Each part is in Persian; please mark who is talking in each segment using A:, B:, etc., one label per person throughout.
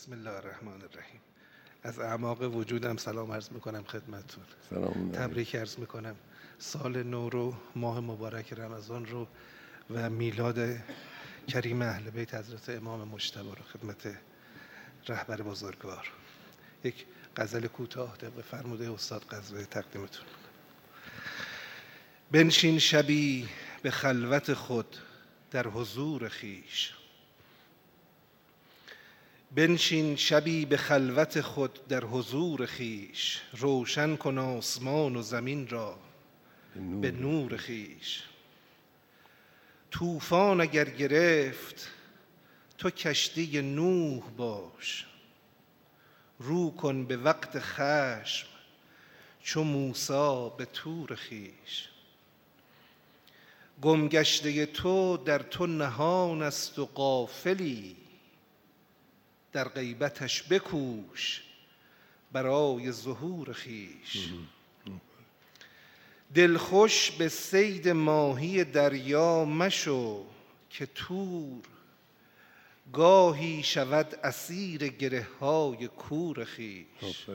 A: بسم الله الرحمن الرحیم. از اعماق وجودم سلام عرض میکنم خدمتتون.
B: سلام.
A: تبریک عرض میکنم سال نو رو، ماه مبارک رمضان رو و میلاد کریم اهل بیت حضرت امام مجتبی رو خدمت رهبر بزرگوار. یک غزل کوتاه طبق فرموده استاد قزوینی تقدیمتون. بنشین شبی به خلوت خود در حضور خویش، بنشین شبی به خلوت خود در حضور خویش، روشن کن آسمان و زمین را به نور خویش. طوفان اگر گرفت تو کشتی نوح باش، رو کن به وقت خشم چو موسی به طور خویش. گم گشته تو در تو نهان است و غافلی، در غیبتش بکوش برای ظهور خویش. دلخوش به صید ماهی دریا مشو که تور گاهی شود اسیر گره های کور خویش.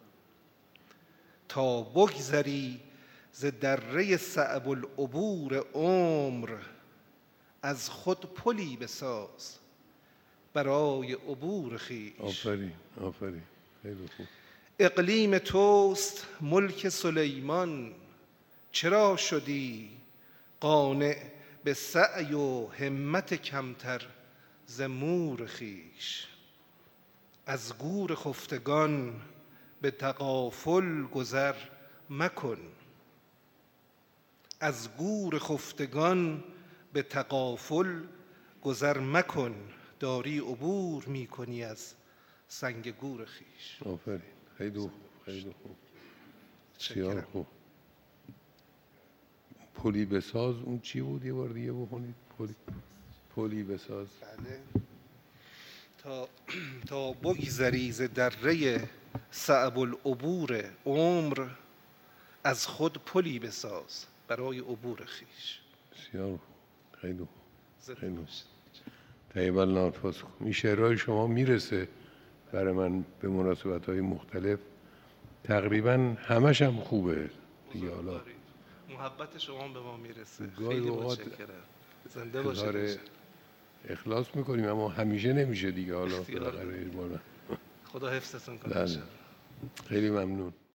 A: تا بگذری ز دره صعب العبور عمر، از خود پلی بساز برای عبور خویش.
B: آفرین آفرین، خیلی خوب.
A: اقلیم توست ملک سلیمان، چرا شدی قانع به سعی و همت کمتر ز مور خویش. از گور خفتگان به تغافل گذر مکن، از گور خفتگان به تغافل گذر مکن، داری عبور میکنی از سنگ گور خویش.
B: آفرین، خیلی خوب، خیلی خوب، بسیار خوب. پلی بساز اون چی بود؟ یه بار دیگه بخونید. پلی بساز.
A: بله. تا بگذری ز دره صعب العبور عمر، از خود پلی بساز برای عبور خویش.
B: بسیار خوب، خیلی خوب، خیلی خوب. طیب الانفاس. این شعرهای شما میرسه برای من به مناسبت‌های مختلف، تقریبا همش هم خوبه دیگه. حالا
A: محبت شما به ما میرسه،
B: گاهی
A: خیلی
B: اوقات
A: متشکرم. زنده باشید.
B: اخلاص میکنیم اما همیشه نمیشه دیگه. حالا بالاخره
A: خدا حفظتون کنه.
B: بله. خیلی ممنون.